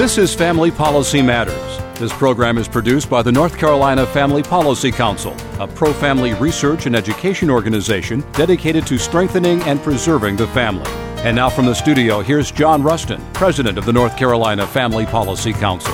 This is Family Policy Matters. This program is produced by the North Carolina Family Policy Council, a pro-family research and education organization dedicated to strengthening and preserving the family. And now from the studio, here's John Rustin, President of the North Carolina Family Policy Council.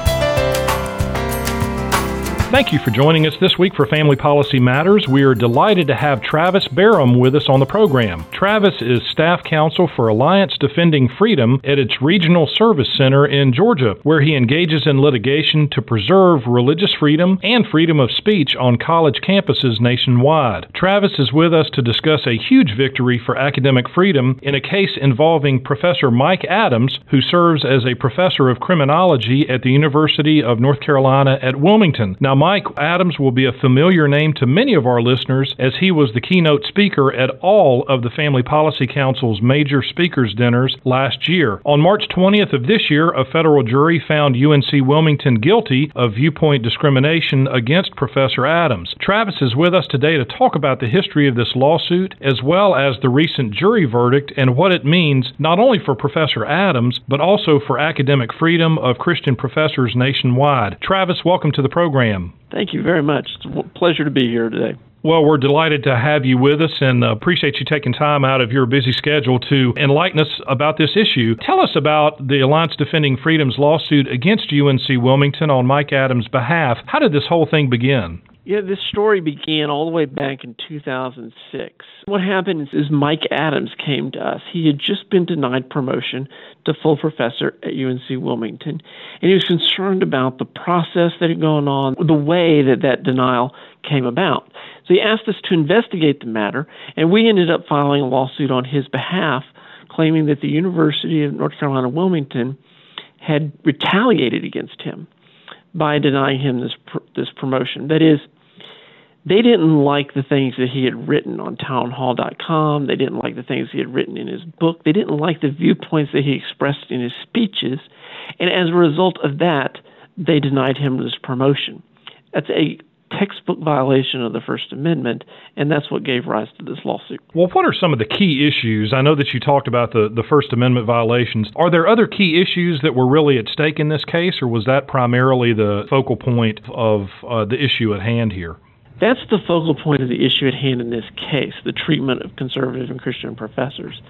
Thank you for joining us this week for Family Policy Matters. We are delighted to have Travis Barham with us on the program. Travis is staff counsel for Alliance Defending Freedom at its Regional Service Center in Georgia, where he engages in litigation to preserve religious freedom and freedom of speech on college campuses nationwide. Travis is with us to discuss a huge victory for academic freedom in a case involving Professor Mike Adams, who serves as a professor of criminology at the University of North Carolina at Wilmington. Now, Mike Adams will be a familiar name to many of our listeners, as he was the keynote speaker at all of the Family Policy Council's major speakers dinners last year. On March 20th of this year, a federal jury found UNC Wilmington guilty of viewpoint discrimination against Professor Adams. Travis is with us today to talk about the history of this lawsuit, as well as the recent jury verdict and what it means not only for Professor Adams, but also for academic freedom of Christian professors nationwide. Travis, welcome to the program. Thank you very much. It's a pleasure to be here today. Well, we're delighted to have you with us and appreciate you taking time out of your busy schedule to enlighten us about this issue. Tell us about the Alliance Defending Freedom's lawsuit against UNC Wilmington on Mike Adams' behalf. How did this whole thing begin? Yeah, this story began all the way back in 2006. What happened is Mike Adams came to us. He had just been denied promotion to full professor at UNC Wilmington, and he was concerned about the process that had gone on, the way that denial came about. So he asked us to investigate the matter, and we ended up filing a lawsuit on his behalf, claiming that the University of North Carolina Wilmington had retaliated against him by denying him this promotion. That is, they didn't like the things that he had written on townhall.com. They didn't like the things he had written in his book. They didn't like the viewpoints that he expressed in his speeches. And as a result of that, they denied him this promotion. That's a textbook violation of the First Amendment, and that's what gave rise to this lawsuit. Well, what are some of the key issues? I know that you talked about the First Amendment violations. Are there other key issues that were really at stake in this case, or was that primarily the focal point of the issue at hand here? That's the focal point of the issue at hand in this case, the treatment of conservative and Christian professors.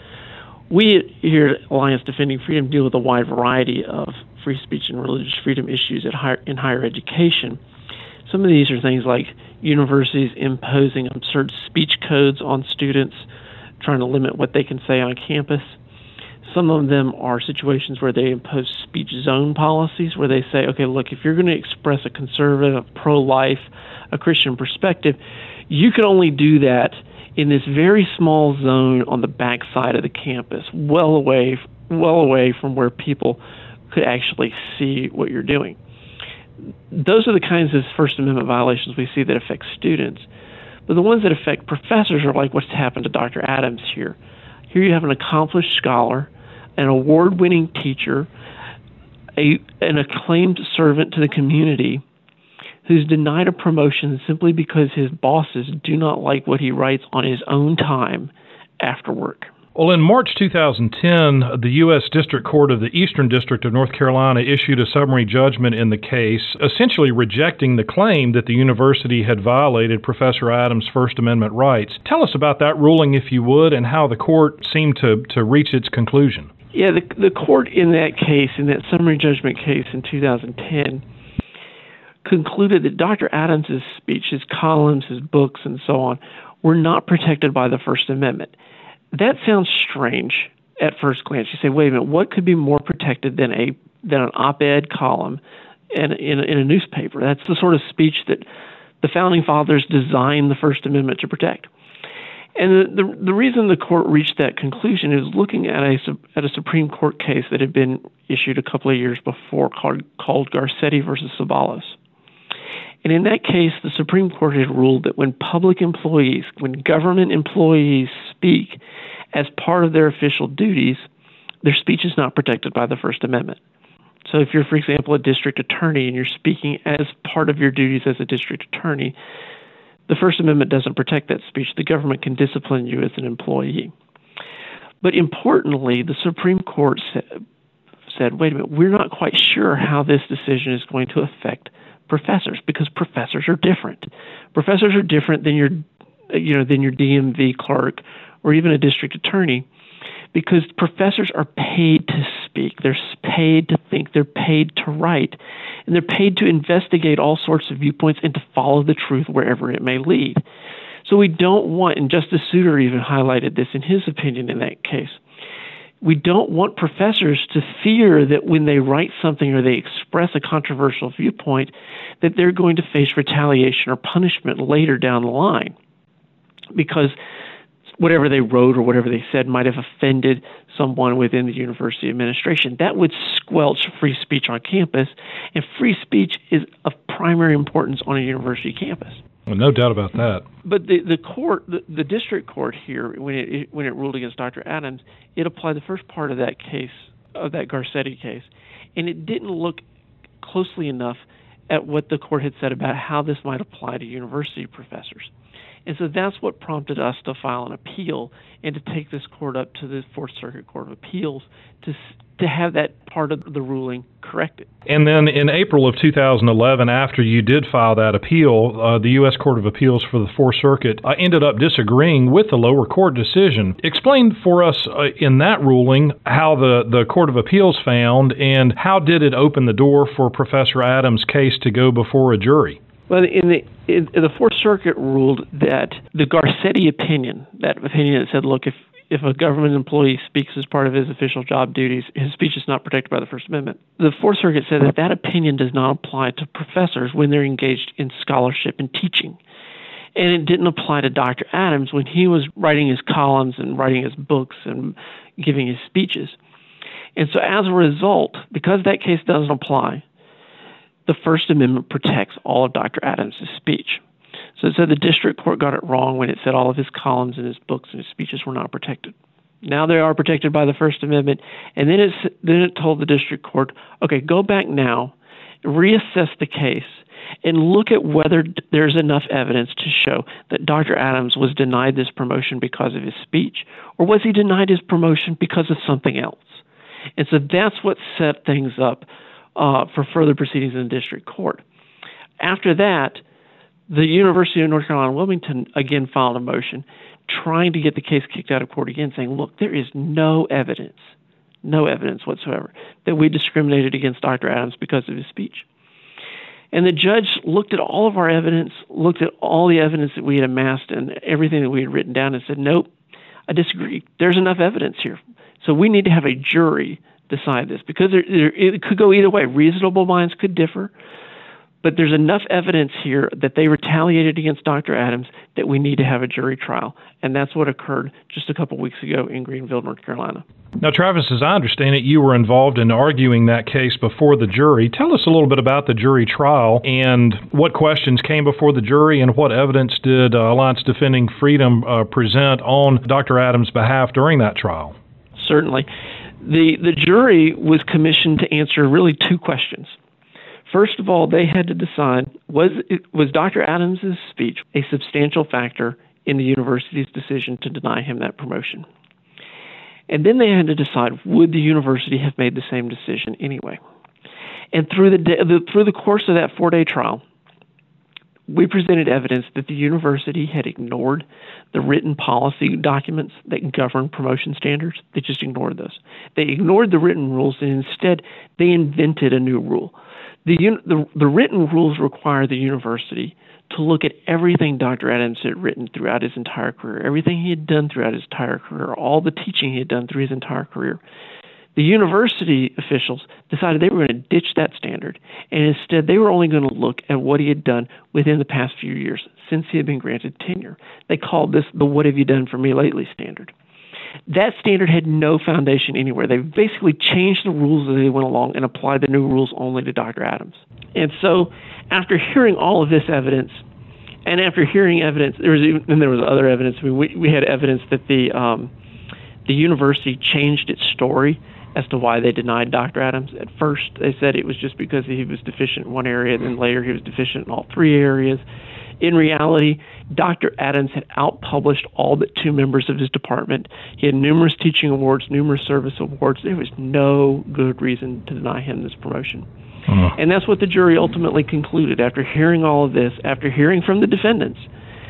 We here at Alliance Defending Freedom deal with a wide variety of free speech and religious freedom issues in higher education. Some of these are things like universities imposing absurd speech codes on students, trying to limit what they can say on campus. Some of them are situations where they impose speech zone policies, where they say, okay, look, if you're going to express a conservative, pro-life, a Christian perspective, you can only do that in this very small zone on the back side of the campus, well away from where people could actually see what you're doing. Those are the kinds of First Amendment violations we see that affect students. But the ones that affect professors are like what's happened to Dr. Adams here. Here you have an accomplished scholar, an award-winning teacher, an acclaimed servant to the community who's denied a promotion simply because his bosses do not like what he writes on his own time after work. Well, in March 2010, the U.S. District Court of the Eastern District of North Carolina issued a summary judgment in the case, essentially rejecting the claim that the university had violated Professor Adams' First Amendment rights. Tell us about that ruling, if you would, and how the court seemed to reach its conclusion. Yeah, the court in that case, in that summary judgment case in 2010, concluded that Dr. Adams' speech, his columns, his books, and so on, were not protected by the First Amendment. That sounds strange at first glance. You say, wait a minute, what could be more protected than an op-ed column in a newspaper? That's the sort of speech that the Founding Fathers designed the First Amendment to protect. And the reason the court reached that conclusion is looking at a Supreme Court case that had been issued a couple of years before called Garcetti versus Sabalos. And in that case, the Supreme Court had ruled that when government employees speak as part of their official duties, their speech is not protected by the First Amendment. So if you're, for example, a district attorney and you're speaking as part of your duties as a district attorney, the First Amendment doesn't protect that speech. The government can discipline you as an employee. But importantly, the Supreme Court said, wait a minute, we're not quite sure how this decision is going to affect professors, because professors are different. Professors are different than your DMV clerk or even a district attorney, because professors are paid to speak, they're paid to think, they're paid to write, and they're paid to investigate all sorts of viewpoints and to follow the truth wherever it may lead. So we don't want, and Justice Souter even highlighted this in his opinion in that case, we don't want professors to fear that when they write something or they express a controversial viewpoint, that they're going to face retaliation or punishment later down the line, because whatever they wrote or whatever they said might have offended someone within the university administration. That would squelch free speech on campus, and free speech is of primary importance on a university campus. Well, no doubt about that. But the district court here, when it ruled against Dr. Adams, it applied the first part of that case, of that Garcetti case, and it didn't look closely enough at what the court had said about how this might apply to university professors. And so that's what prompted us to file an appeal and to take this court up to the Fourth Circuit Court of Appeals to have that part of the ruling corrected. And then in April of 2011, after you did file that appeal, the U.S. Court of Appeals for the Fourth Circuit ended up disagreeing with the lower court decision. Explain for us in that ruling how the Court of Appeals found, and how did it open the door for Professor Adams' case to go before a jury? Well, the Fourth Circuit ruled that the Garcetti opinion, that opinion that said, look, if a government employee speaks as part of his official job duties, his speech is not protected by the First Amendment. The Fourth Circuit said that opinion does not apply to professors when they're engaged in scholarship and teaching. And it didn't apply to Dr. Adams when he was writing his columns and writing his books and giving his speeches. And so as a result, because that case doesn't apply, the First Amendment protects all of Dr. Adams' speech. So it said the district court got it wrong when it said all of his columns and his books and his speeches were not protected. Now they are protected by the First Amendment. And then it told the district court, okay, go back now, reassess the case, and look at whether there's enough evidence to show that Dr. Adams was denied this promotion because of his speech, or was he denied his promotion because of something else? And so that's what set things up for further proceedings in the district court. After that, the University of North Carolina Wilmington again filed a motion trying to get the case kicked out of court again, saying, look, there is no evidence whatsoever that we discriminated against Dr. Adams because of his speech. And the judge looked at all of our evidence, looked at all the evidence that we had amassed and everything that we had written down, and said, nope, I disagree. There's enough evidence here. So we need to have a jury decide this, because it could go either way. Reasonable minds could differ, but there's enough evidence here that they retaliated against Dr. Adams that we need to have a jury trial. And that's what occurred just a couple weeks ago in Greenville, North Carolina. Now, Travis, as I understand it, you were involved in arguing that case before the jury. Tell us a little bit about the jury trial and what questions came before the jury, and what evidence did Alliance Defending Freedom present on Dr. Adams' behalf during that trial? Certainly. The jury was commissioned to answer really two questions. First of all, they had to decide, was Dr. Adams' speech a substantial factor in the university's decision to deny him that promotion? And then they had to decide, would the university have made the same decision anyway? And through the course of that 4-day trial, we presented evidence that the university had ignored the written policy documents that govern promotion standards. They just ignored those. They ignored the written rules, and instead they invented a new rule. The written rules require the university to look at everything Dr. Adams had written throughout his entire career, everything he had done throughout his entire career, all the teaching he had done through his entire career. The university officials decided they were going to ditch that standard, and instead they were only going to look at what he had done within the past few years since he had been granted tenure. They called this the "what have you done for me lately" standard. That standard had no foundation anywhere. They basically changed the rules as they went along and applied the new rules only to Dr. Adams. And so after hearing all of this evidence, and after hearing evidence, there was other evidence. I mean, we had evidence that the university changed its story as to why they denied Dr. Adams. At first, they said it was just because he was deficient in one area, and then later he was deficient in all three areas. In reality, Dr. Adams had outpublished all but 2 members of his department. He had numerous teaching awards, numerous service awards. There was no good reason to deny him this promotion. And that's what the jury ultimately concluded. After hearing all of this, after hearing from the defendants,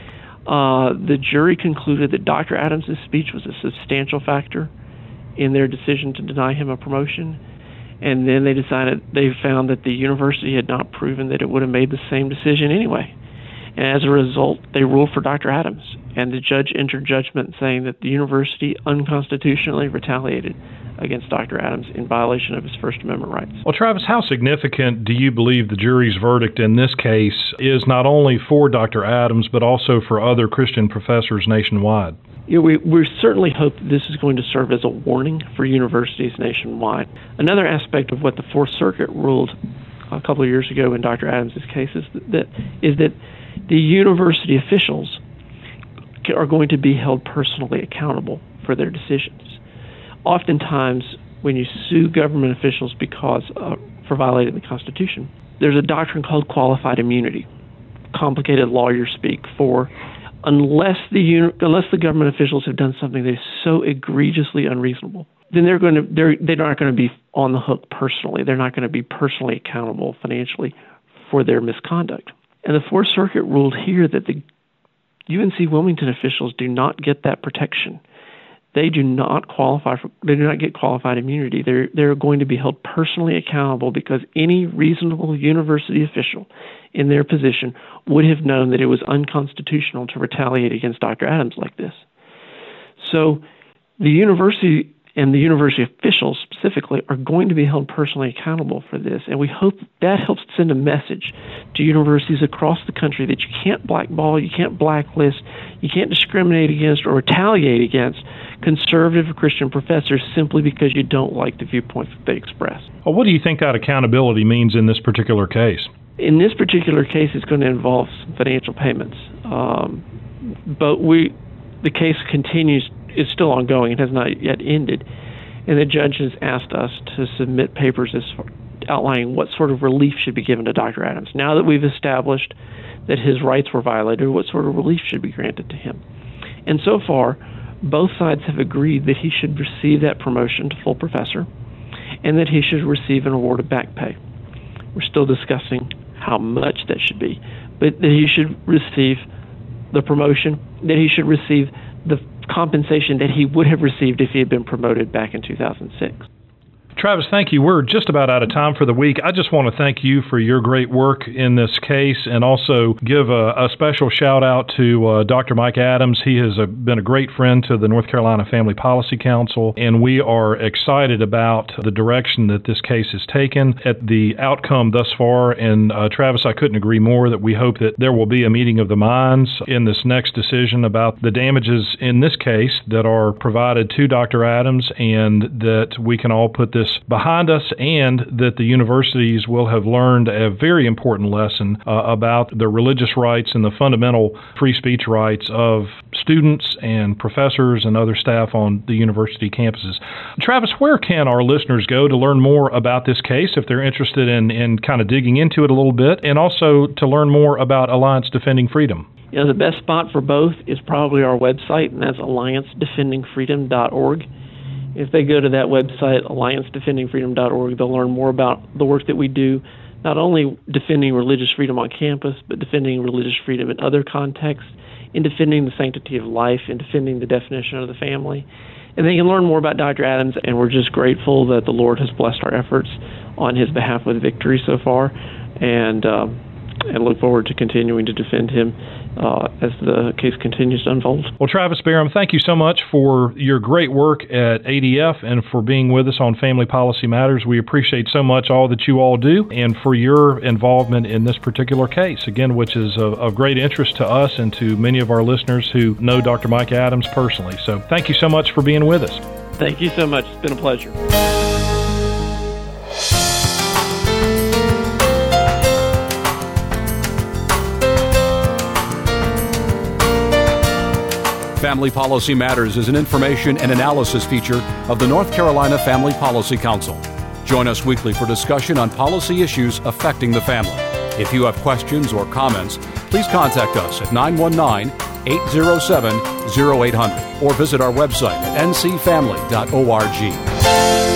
the jury concluded that Dr. Adams' speech was a substantial factor in their decision to deny him a promotion. And then they found that the university had not proven that it would have made the same decision anyway. And as a result, they ruled for Dr. Adams. And the judge entered judgment saying that the university unconstitutionally retaliated against Dr. Adams in violation of his First Amendment rights. Well, Travis, how significant do you believe the jury's verdict in this case is not only for Dr. Adams, but also for other Christian professors nationwide? We certainly hope that this is going to serve as a warning for universities nationwide. Another aspect of what the Fourth Circuit ruled a couple of years ago in Dr. Adams' case is that the university officials are going to be held personally accountable for their decisions. Oftentimes, when you sue government officials for violating the Constitution, there's a doctrine called qualified immunity, complicated lawyer speak for unless the government officials have done something that is so egregiously unreasonable, then they're not going to be on the hook personally. They're not going to be personally accountable financially for their misconduct. And the Fourth Circuit ruled here that the UNC Wilmington officials do not get that protection. They do not get qualified immunity. They're going to be held personally accountable because any reasonable university official in their position would have known that it was unconstitutional to retaliate against Dr. Adams like this. So the university and the university officials specifically are going to be held personally accountable for this, and we hope that helps send a message to universities across the country that you can't blackball, you can't blacklist, you can't discriminate against or retaliate against conservative Christian professors simply because you don't like the viewpoints that they express. Well, what do you think that accountability means in this particular case? In this particular case, it's going to involve some financial payments, but the case continues. It's still ongoing. It has not yet ended. And the judge has asked us to submit papers outlining what sort of relief should be given to Dr. Adams. Now that we've established that his rights were violated, what sort of relief should be granted to him? And so far, both sides have agreed that he should receive that promotion to full professor and that he should receive an award of back pay. We're still discussing how much that should be, but that he should receive the promotion, that he should receive the compensation that he would have received if he had been promoted back in 2006. Travis, thank you. We're just about out of time for the week. I just want to thank you for your great work in this case and also give a special shout out to Dr. Mike Adams. He has been a great friend to the North Carolina Family Policy Council, and we are excited about the direction that this case has taken at the outcome thus far. And Travis, I couldn't agree more that we hope that there will be a meeting of the minds in this next decision about the damages in this case that are provided to Dr. Adams, and that we can all put this behind us, and that the universities will have learned a very important lesson about the religious rights and the fundamental free speech rights of students and professors and other staff on the university campuses. Travis, where can our listeners go to learn more about this case if they're interested in kind of digging into it a little bit, and also to learn more about Alliance Defending Freedom? You know, the best spot for both is probably our website, and that's alliancedefendingfreedom.org. If they go to that website, alliancedefendingfreedom.org, they'll learn more about the work that we do, not only defending religious freedom on campus, but defending religious freedom in other contexts, in defending the sanctity of life, in defending the definition of the family. And they can learn more about Dr. Adams, and we're just grateful that the Lord has blessed our efforts on his behalf with victory so far, and look forward to continuing to defend him as the case continues to unfold. Well, Travis Barham, thank you so much for your great work at ADF and for being with us on Family Policy Matters. We appreciate so much all that you all do, and for your involvement in this particular case, again, which is of great interest to us and to many of our listeners who know Dr. Mike Adams personally. So thank you so much for being with us. Thank you so much. It's been a pleasure. Family Policy Matters is an information and analysis feature of the North Carolina Family Policy Council. Join us weekly for discussion on policy issues affecting the family. If you have questions or comments, please contact us at 919-807-0800 or visit our website at ncfamily.org.